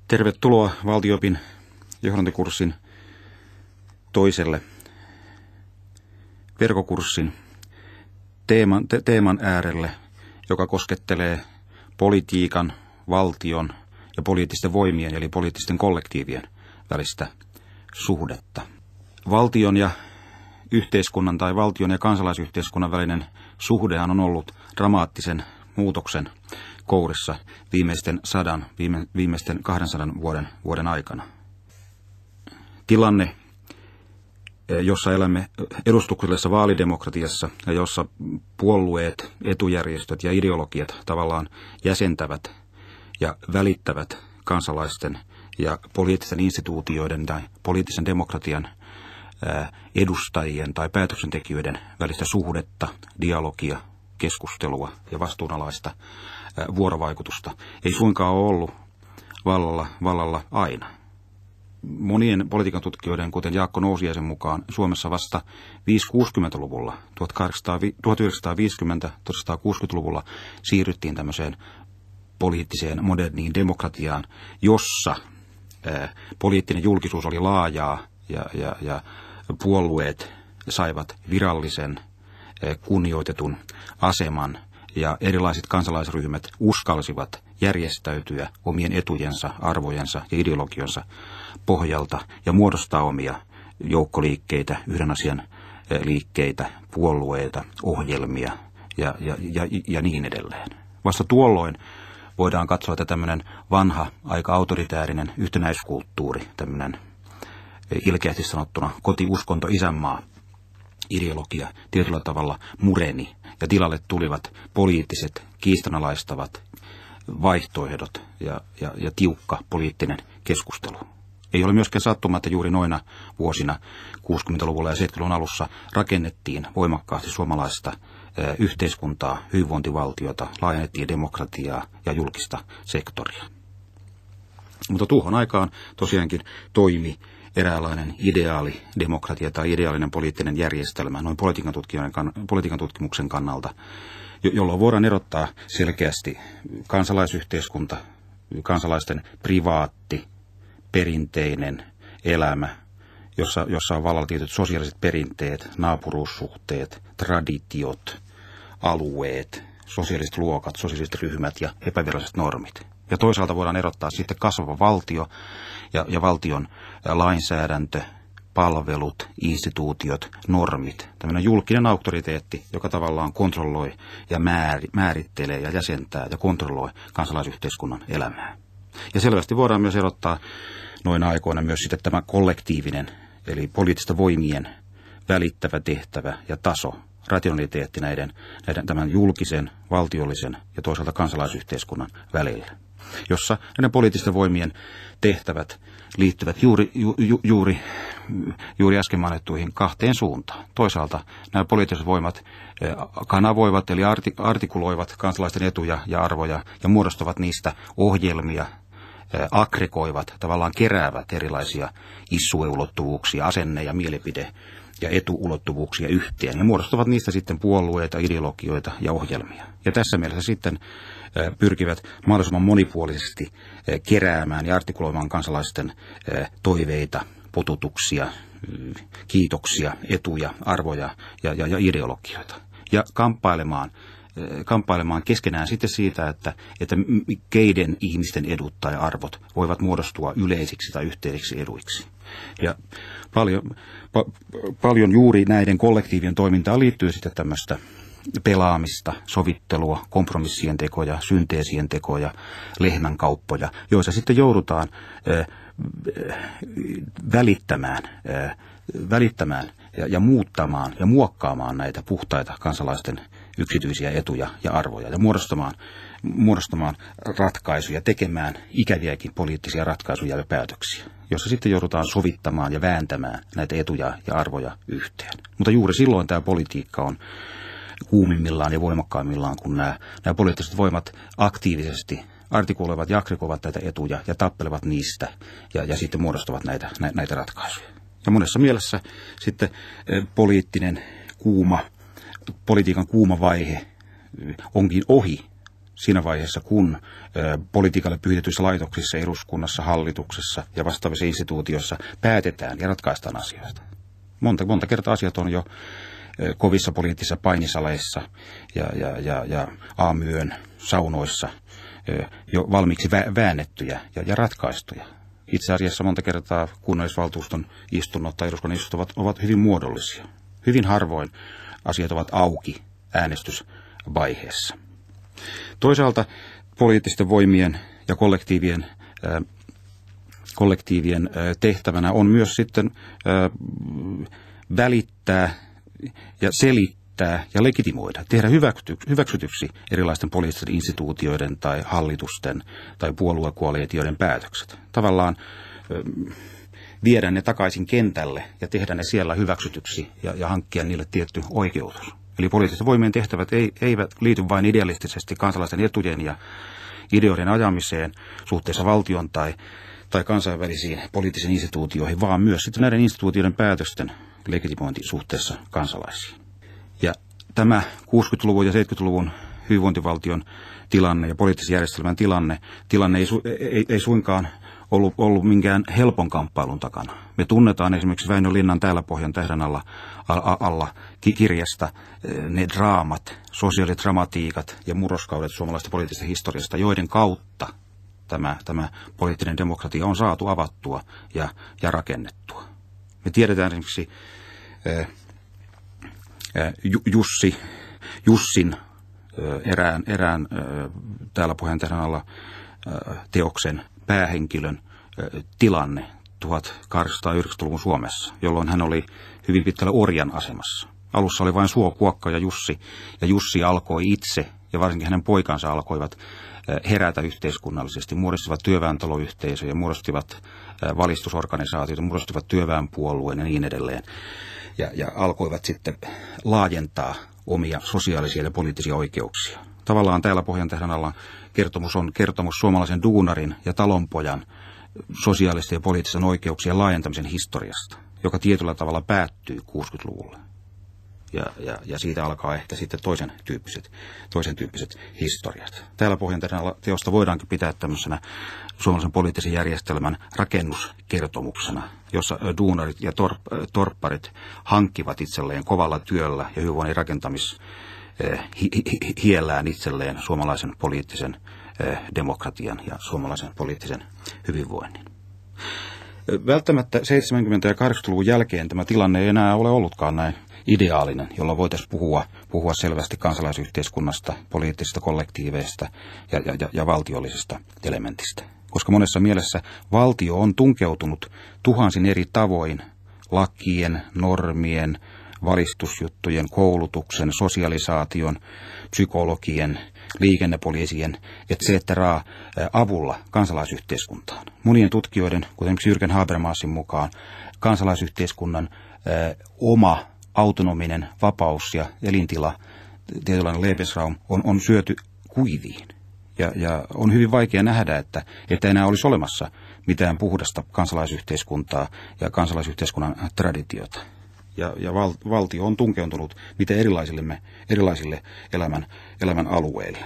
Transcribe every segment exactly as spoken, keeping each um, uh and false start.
Tervetuloa Valtio-opin johdantokurssin toiselle verkkokurssin teeman, te, teeman äärelle, joka koskettelee politiikan, valtion ja poliittisten voimien eli poliittisten kollektiivien välistä suhdetta. Valtion ja yhteiskunnan tai valtion ja kansalaisyhteiskunnan välinen suhdehan on ollut dramaattisen muutoksen kourissa viimeisten sadan, viime, viimeisten kahdensadan vuoden, vuoden aikana. Tilanne, jossa elämme edustuksellisessa vaalidemokratiassa ja jossa puolueet, etujärjestöt ja ideologiat tavallaan jäsentävät ja välittävät kansalaisten ja poliittisten instituutioiden tai poliittisen demokratian edustajien tai päätöksentekijöiden välistä suhdetta, dialogia, keskustelua ja vastuunalaista vuorovaikutusta ei suinkaan ole ollut vallalla, vallalla aina. Monien politiikan tutkijoiden, kuten Jaakko Nousiaisen mukaan, Suomessa vasta viisikymmentä-kuusikymmentäluvulla, tuhatkahdeksansataaviisikymmentä-tuhatkuusikymmentäluvulla siirryttiin tämmöiseen poliittiseen moderniin demokratiaan, jossa ää, poliittinen julkisuus oli laajaa ja, ja, ja puolueet saivat virallisen, ää, kunnioitetun aseman ja erilaiset kansalaisryhmät uskalsivat järjestäytyä omien etujensa, arvojensa ja ideologionsa pohjalta ja muodostaa omia joukkoliikkeitä, yhden asian liikkeitä, puolueita, ohjelmia ja, ja, ja, ja niin edelleen. Vasta tuolloin voidaan katsoa, että tämmöinen vanha, aika autoritäärinen yhtenäiskulttuuri, tämmöinen ilkeästi sanottuna kotiuskonto, isänmaa, ideologia tietyllä tavalla mureni ja tilalle tulivat poliittiset, kiistanalaistavat vaihtoehdot ja, ja, ja tiukka poliittinen keskustelu. Ei ole myöskään sattuma, että juuri noina vuosina kuusikymmentäluvulla ja seitsemänkymmentäluvun alussa rakennettiin voimakkaasti suomalaista eh, yhteiskuntaa, hyvinvointivaltiota, laajennettiin demokratiaa ja julkista sektoria. Mutta tuohon aikaan tosiaankin toimi eräänlainen ideaali demokratia tai ideaalinen poliittinen järjestelmä noin politiikan, politiikan tutkimuksen kannalta, jolloin voidaan erottaa selkeästi kansalaisyhteiskunta, kansalaisten privaatti, perinteinen elämä, jossa, jossa on vallalla tietyt sosiaaliset perinteet, naapuruussuhteet, traditiot, alueet, sosiaaliset luokat, sosiaaliset ryhmät ja epäviralliset normit. Ja toisaalta voidaan erottaa sitten kasvava valtio ja, ja valtion lainsäädäntö, palvelut, instituutiot, normit. Tämmöinen julkinen auktoriteetti, joka tavallaan kontrolloi ja määrittelee ja jäsentää ja kontrolloi kansalaisyhteiskunnan elämää. Ja selvästi voidaan myös erottaa noina aikoina myös sitten tämä kollektiivinen, eli poliittisten voimien välittävä tehtävä ja taso, rationaliteetti näiden, näiden tämän julkisen, valtiollisen ja toisaalta kansalaisyhteiskunnan välillä, jossa näiden poliittisten voimien tehtävät liittyvät juuri, ju, ju, juuri, juuri äsken mainittuihin kahteen suuntaan. Toisaalta nämä poliittiset voimat kanavoivat eli artikuloivat kansalaisten etuja ja arvoja ja muodostavat niistä ohjelmia, aggregoivat, tavallaan keräävät erilaisia issueulottuvuuksia, asenne- ja mielipide- ja etuulottuvuuksia yhteen ja muodostavat niistä sitten puolueita, ideologioita ja ohjelmia. Ja tässä mielessä sitten pyrkivät mahdollisimman monipuolisesti keräämään ja artikuloimaan kansalaisten toiveita, potutuksia, kiitoksia, etuja, arvoja ja, ja, ja ideologioita. Ja kamppailemaan, kamppailemaan keskenään sitten siitä, että, että keiden ihmisten edut tai arvot voivat muodostua yleisiksi tai yhteisiksi eduiksi. Ja paljon, pa, paljon juuri näiden kollektiivien toimintaan liittyy sitten tämmöistä pelaamista, sovittelua, kompromissien tekoja, synteesien tekoja, lehmänkauppoja, joissa sitten joudutaan äh, välittämään, äh, välittämään ja, ja muuttamaan ja muokkaamaan näitä puhtaita kansalaisten yksityisiä etuja ja arvoja ja muodostamaan, muodostamaan ratkaisuja, tekemään ikäviäkin poliittisia ratkaisuja ja päätöksiä, jossa sitten joudutaan sovittamaan ja vääntämään näitä etuja ja arvoja yhteen. Mutta juuri silloin tämä politiikka on kuumimmillaan ja voimakkaimmillaan, kun nämä, nämä poliittiset voimat aktiivisesti artikuloivat ja aggregoivat näitä etuja ja tappelevat niistä ja, ja sitten muodostavat näitä, näitä ratkaisuja. Ja monessa mielessä sitten poliittinen kuuma, politiikan kuuma vaihe onkin ohi siinä vaiheessa, kun politiikalle pyhitetyissä laitoksissa, eduskunnassa, hallituksessa ja vastaavissa instituutioissa päätetään ja ratkaistaan asioita. Monta, monta kertaa asiat on jo kovissa poliittisissa painisaleissa ja, ja, ja, ja aamuyön saunoissa jo valmiiksi väännettyjä ja, ja ratkaistuja. Itse asiassa monta kertaa kunnallisvaltuuston istunnot tai eduskunnan istunnot ovat, ovat hyvin muodollisia. Hyvin harvoin asiat ovat auki äänestysvaiheessa. Toisaalta poliittisten voimien ja kollektiivien, äh, kollektiivien äh, tehtävänä on myös sitten äh, välittää ja selittää ja legitimoida, tehdä hyväksytyksi erilaisten poliittisten instituutioiden tai hallitusten tai puoluekoalitioiden päätökset. Tavallaan äh, viedä ne takaisin kentälle ja tehdä ne siellä hyväksytyksi ja, ja hankkia niille tietty oikeutus. Eli poliittisten voimien tehtävät ei, eivät liity vain idealistisesti kansalaisten etujen ja ideoiden ajamiseen suhteessa valtion tai, tai kansainvälisiin poliittisiin instituutioihin, vaan myös sitten näiden instituutioiden päätösten legitimointi suhteessa kansalaisiin. Ja tämä kuusikymmentäluvun ja seitsemänkymmentäluvun hyvinvointivaltion tilanne ja poliittisen järjestelmän tilanne, tilanne ei, su, ei, ei suinkaan ollut, ollut minkään helpon kamppailun takana. Me tunnetaan esimerkiksi Väinö Linnan Täällä Pohjan tähden alla, alla kirjasta ne draamat, sosiaalidramatiikat ja murroskaudet suomalaisesta poliittisesta historiasta, joiden kautta tämä, tämä poliittinen demokratia on saatu avattua ja, ja rakennettua. Me tiedetään esimerkiksi ää, ää, Jussi, Jussin ää, erään, erään ää, Täällä Pohjan tähden alla ää, teoksen päähenkilön tilanne tuhatkahdeksansataayhdeksänkymmentäluvun Suomessa, jolloin hän oli hyvin pitkälle orjan asemassa. Alussa oli vain Suo, Kuokka ja Jussi, ja Jussi alkoi itse, ja varsinkin hänen poikansa alkoivat herätä yhteiskunnallisesti, muodostivat työväentaloyhteisöjä, muodostivat valistusorganisaatioita, muodostivat työväenpuolueen ja niin edelleen, ja, ja alkoivat sitten laajentaa omia sosiaalisia ja poliittisia oikeuksia. Tavallaan Täällä Pohjantähden alla kertomus on kertomus suomalaisen duunarin ja talonpojan sosiaalisten ja poliittisen oikeuksien laajentamisen historiasta, joka tietyllä tavalla päättyy kuusikymmentäluvulle. Ja, ja, ja siitä alkaa ehkä sitten toisen tyyppiset, toisen tyyppiset historiat. Täällä Pohjantähden alla teosta voidaankin pitää tämmöisenä suomalaisen poliittisen järjestelmän rakennuskertomuksena, jossa duunarit ja torp, torpparit hankkivat itselleen kovalla työllä ja hyvinvoinnin rakentamis hiellään itselleen suomalaisen poliittisen demokratian ja suomalaisen poliittisen hyvinvoinnin. Välttämättä seitsemänkymmentä- ja kahdeksankymmentäluvun jälkeen tämä tilanne ei enää ole ollutkaan näin ideaalinen, jolla voitaisiin puhua, puhua selvästi kansalaisyhteiskunnasta, poliittisista kollektiiveista ja, ja, ja valtiollisesta elementistä. Koska monessa mielessä valtio on tunkeutunut tuhansin eri tavoin lakien, normien, valistusjuttujen, koulutuksen, sosialisaation, psykologien, liikennepoliisien, et cetera avulla kansalaisyhteiskuntaan. Monien tutkijoiden, kuten esimerkiksi Jürgen Habermasin mukaan, kansalaisyhteiskunnan ä, oma autonominen vapaus ja elintila, tietynlainen Lebensraum, on, on syöty kuiviin. Ja, ja on hyvin vaikea nähdä, että, että enää olisi olemassa mitään puhdasta kansalaisyhteiskuntaa ja kansalaisyhteiskunnan traditiota. Ja, ja val, valtio on tunkeutunut mitä erilaisille, erilaisille elämän, elämän alueille.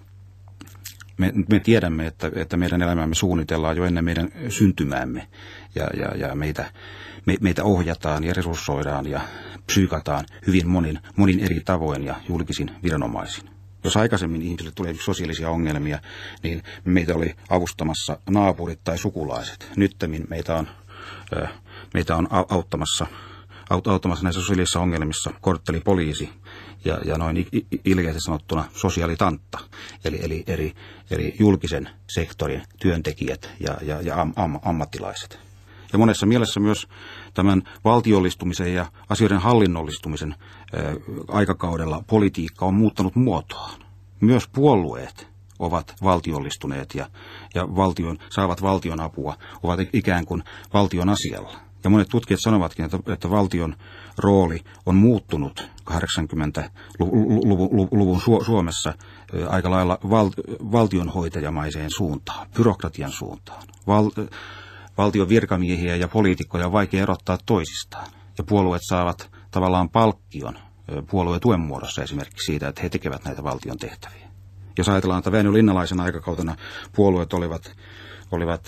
Me, me tiedämme, että, että meidän elämämme suunnitellaan jo ennen meidän syntymäämme ja, ja, ja meitä, me, meitä ohjataan ja resurssoidaan ja psyykataan hyvin monin, monin eri tavoin ja julkisin viranomaisin. Jos aikaisemmin ihmisille tuli sosiaalisia ongelmia, niin meitä oli avustamassa naapurit tai sukulaiset. Nyttemmin meitä on, meitä on auttamassa auttamassa näissä sosiaalisissa ongelmissa korttelipoliisi ja, ja noin ilkeästi sanottuna sosiaalitantta, eli, eli eri, eri julkisen sektorin työntekijät ja, ja, ja am, am, ammattilaiset. Ja monessa mielessä myös tämän valtiollistumisen ja asioiden hallinnollistumisen ä, aikakaudella politiikka on muuttanut muotoaan. Myös puolueet ovat valtiollistuneet ja, ja valtion, saavat valtion apua, ovat ikään kuin valtion asialla. Ja monet tutkijat sanovatkin, että, että valtion rooli on muuttunut kahdeksankymmentäluvun Suomessa aika lailla val, valtionhoitajamaiseen suuntaan, byrokratian suuntaan. Val, valtion virkamiehiä ja poliitikkoja on vaikea erottaa toisistaan. Ja puolueet saavat tavallaan palkkion puoluetuen muodossa esimerkiksi siitä, että he tekevät näitä valtion tehtäviä. Jos ajatellaan, että Väinö Linnalaisen aikakautena puolueet olivat, olivat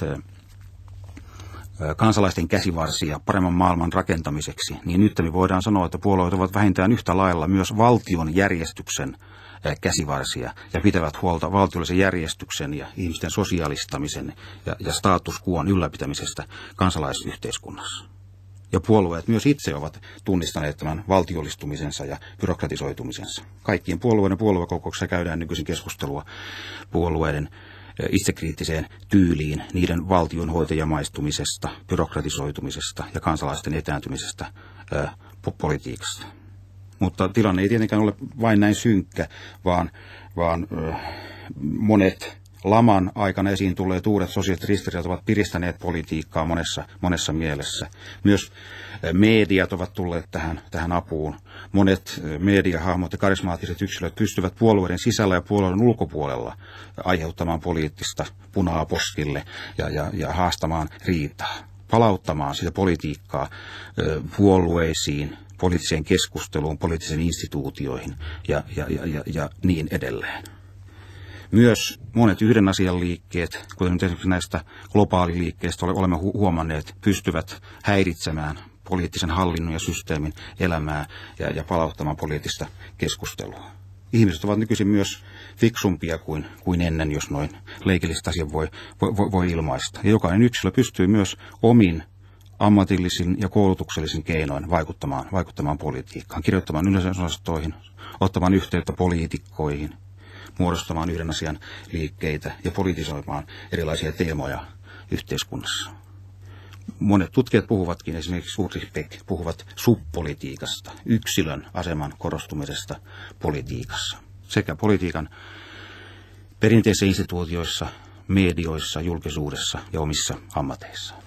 kansalaisten käsivarsia paremman maailman rakentamiseksi, niin nyt me voidaan sanoa, että puolueet ovat vähintään yhtä lailla myös valtion järjestyksen käsivarsia ja pitävät huolta valtiollisen järjestyksen ja ihmisten sosiaalistamisen ja, ja status quon ylläpitämisestä kansalaisyhteiskunnassa. Ja puolueet myös itse ovat tunnistaneet tämän valtiollistumisensa ja byrokratisoitumisensa. Kaikkien puolueiden puoluekokouksessa käydään nykyisin keskustelua puolueiden itsekriittiseen tyyliin, niiden valtionhoitajamaistumisesta, byrokratisoitumisesta ja kansalaisten etääntymisestä ää, politiikasta. Mutta tilanne ei tietenkään ole vain näin synkkä, vaan, vaan ää, monet laman aikana esiin tulleet uudet sosiaaliset ristiriidat ovat piristäneet politiikkaa monessa, monessa mielessä. Myös mediat ovat tulleet tähän, tähän apuun. Monet mediahahmot ja karismaattiset yksilöt pystyvät puolueiden sisällä ja puolueiden ulkopuolella aiheuttamaan poliittista punaa poskille ja, ja, ja haastamaan riitaa, palauttamaan sitä politiikkaa puolueisiin, poliittiseen keskusteluun, poliittisiin instituutioihin ja, ja, ja, ja, ja niin edelleen. Myös monet yhden asian liikkeet, kuten esimerkiksi näistä globaaliliikkeistä olemme huomanneet, pystyvät häiritsemään poliittisen hallinnon ja systeemin elämää ja, ja palauttamaan poliittista keskustelua. Ihmiset ovat nykyisin myös fiksumpia kuin, kuin ennen, jos noin leikillistä asiaa voi, voi, voi ilmaista. Ja jokainen yksilö pystyy myös omin ammatillisin ja koulutuksellisin keinoin vaikuttamaan, vaikuttamaan politiikkaan, kirjoittamaan yleisönosastoihin, ottamaan yhteyttä poliitikkoihin, muodostamaan yhden asian liikkeitä ja politisoimaan erilaisia teemoja yhteiskunnassa. Monet tutkijat puhuvatkin, esimerkiksi Ulrich Beck, puhuvat subpolitiikasta, yksilön aseman korostumisesta politiikassa, sekä politiikan perinteisissä instituutioissa, medioissa, julkisuudessa ja omissa ammateissa.